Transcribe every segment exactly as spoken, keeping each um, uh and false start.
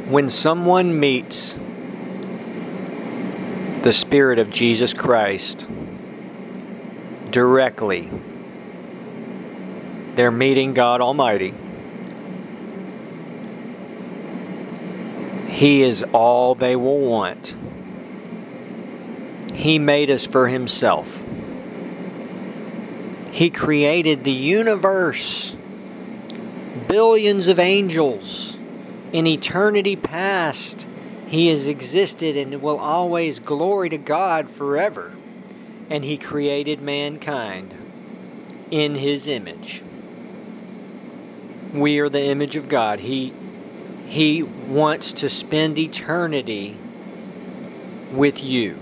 When someone meets the Spirit of Jesus Christ directly, they're meeting God Almighty. He is all they will want. He made us for Himself. He created the universe, billions of angels. In eternity past, He has existed and will always glory to God forever. And He created mankind in His image. We are the image of God. He, he wants to spend eternity with you.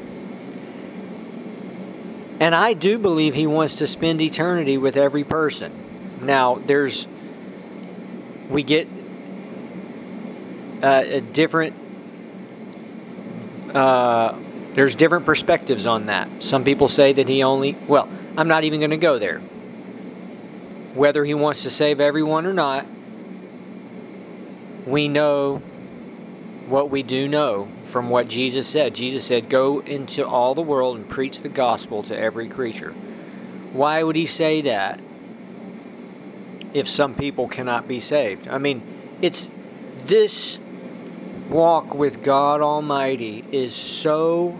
And I do believe He wants to spend eternity with every person. Now, there's, we get uh, a different, uh, there's different perspectives on that. Some people say that He only, well, I'm not even going to go there. Whether He wants to save everyone or not, we know what we do know from what Jesus said. Jesus said, go into all the world and preach the gospel to every creature. Why would He say that if some people cannot be saved? I mean, it's this walk with God Almighty is so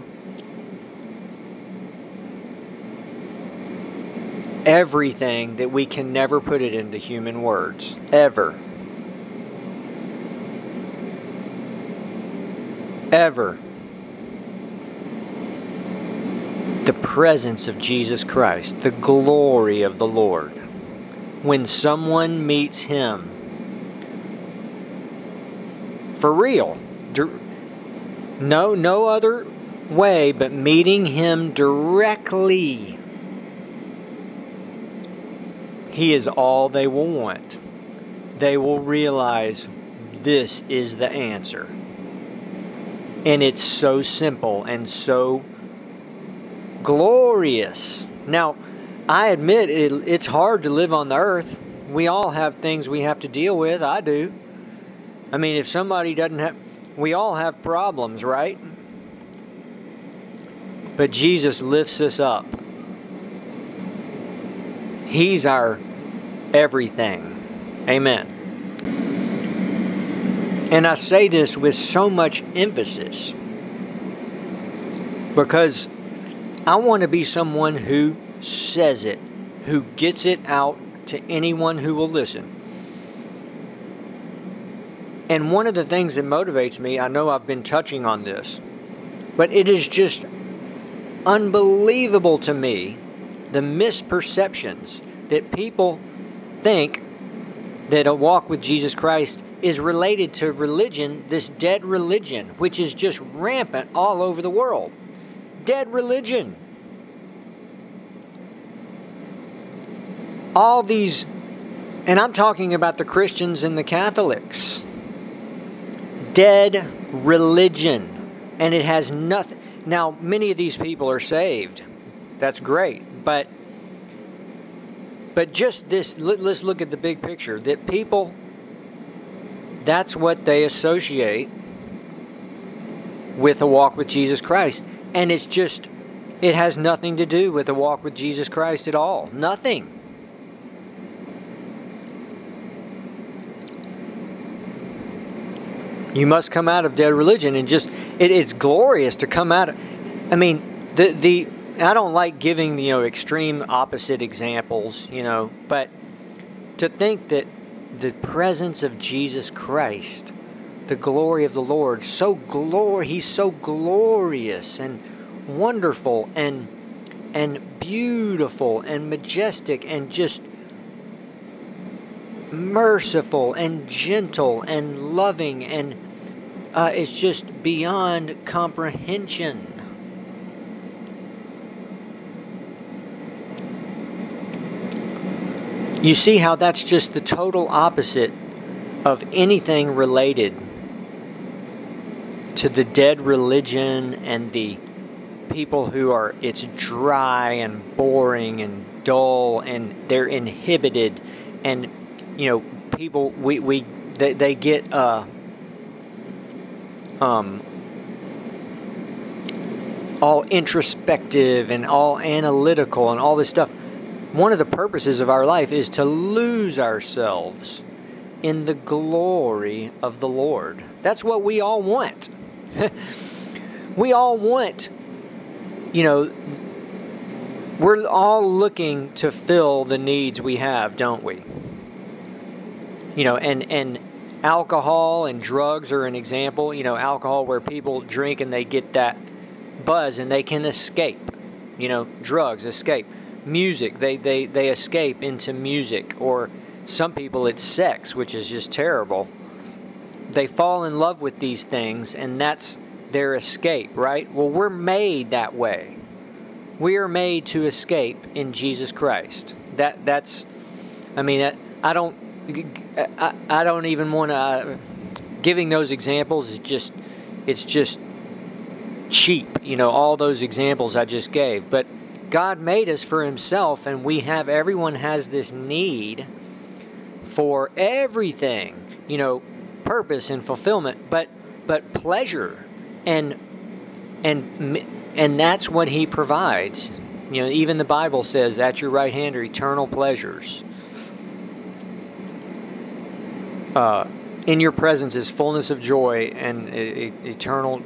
everything that we can never put it into human words. Ever. Ever. The presence of Jesus Christ, the glory of the Lord. When someone meets Him, for real, no, no other way but meeting Him directly, He is all they will want. They will realize this is the answer. And it's so simple and so glorious. Now, I admit it, it's hard to live on the earth. We all have things we have to deal with. I do. I mean, if somebody doesn't have... We all have problems, right? But Jesus lifts us up. He's our everything. Amen. And I say this with so much emphasis because I want to be someone who says it, who gets it out to anyone who will listen. And one of the things that motivates me, I know I've been touching on this, but it is just unbelievable to me, the misperceptions that people think that a walk with Jesus Christ is related to religion, this dead religion, which is just rampant all over the world. Dead religion. All these, and I'm talking about the Christians and the Catholics. Dead religion. And it has nothing. Now, many of these people are saved. That's great. But but just this, let's look at the big picture. That people, that's what they associate with a walk with Jesus Christ. And it's just, it has nothing to do with a walk with Jesus Christ at all. Nothing. You must come out of dead religion, and just it, it's glorious to come out of. I mean, the the I don't like giving you know extreme opposite examples, you know, but to think that the presence of Jesus Christ, the glory of the Lord, so glory, He's so glorious and wonderful and and beautiful and majestic and just merciful and gentle and loving, and uh, it's just beyond comprehension. You see how that's just the total opposite of anything related to the dead religion and the people who are, it's dry and boring and dull and they're inhibited, and you know, people, we, we they, they get uh, um, all introspective and all analytical and all this stuff. One of the purposes of our life is to lose ourselves in the glory of the Lord. That's what we all want. We all want, you know, we're all looking to fill the needs we have, don't we? You know, and, and alcohol and drugs are an example. You know, alcohol where people drink and they get that buzz and they can escape. You know, drugs, escape. Music, they, they, they escape into music. Or some people it's sex, which is just terrible. They fall in love with these things and that's their escape, right? Well, we're made that way. We are made to escape in Jesus Christ. That that's, I mean, I, I don't, I, I don't even want to. Uh, giving those examples is just, it's just cheap. You know, all those examples I just gave. But God made us for Himself, and we have. Everyone has this need for everything. You know, purpose and fulfillment, but but pleasure. And and and that's what He provides. You know, even the Bible says, "At your right hand are eternal pleasures. Uh, in your presence is fullness of joy and e- eternal.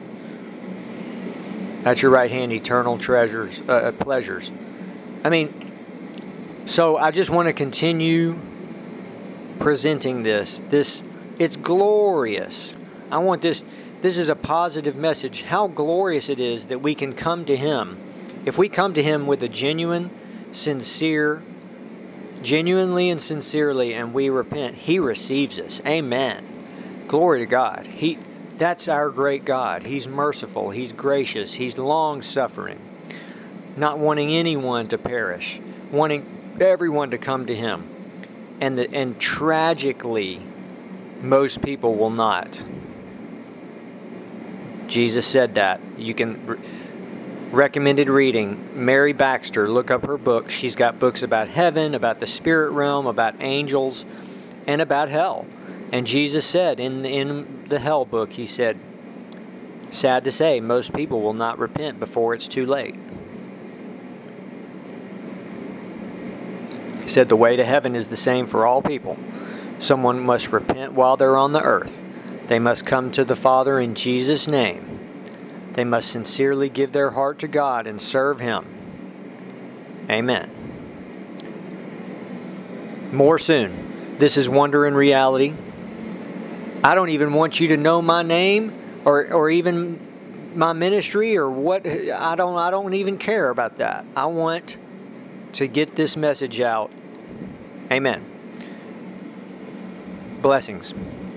At your right hand, eternal treasures, uh, pleasures." I mean, so I just want to continue presenting this. This it's glorious. I want this. This is a positive message. How glorious it is that we can come to Him. If we come to Him with a genuine, sincere, genuinely and sincerely, and we repent, He receives us. Amen. Glory to God. He, that's our great God. He's merciful. He's gracious. He's long-suffering. Not wanting anyone to perish. Wanting everyone to come to Him. And, the, and tragically, most people will not. Jesus said that. You can re- recommended reading. Mary Baxter, look up her book. She's got books about heaven, about the spirit realm, about angels, and about hell. And Jesus said in in the hell book, He said, sad to say, most people will not repent before it's too late. He said the way to heaven is the same for all people. Someone must repent while they're on the earth. They must come to the Father in Jesus' name. They must sincerely give their heart to God and serve Him. Amen. More soon. This is Wonder in Reality. I don't even want you to know my name or or even my ministry or what. I don't I don't even care about that. I want to get this message out. Amen. Blessings.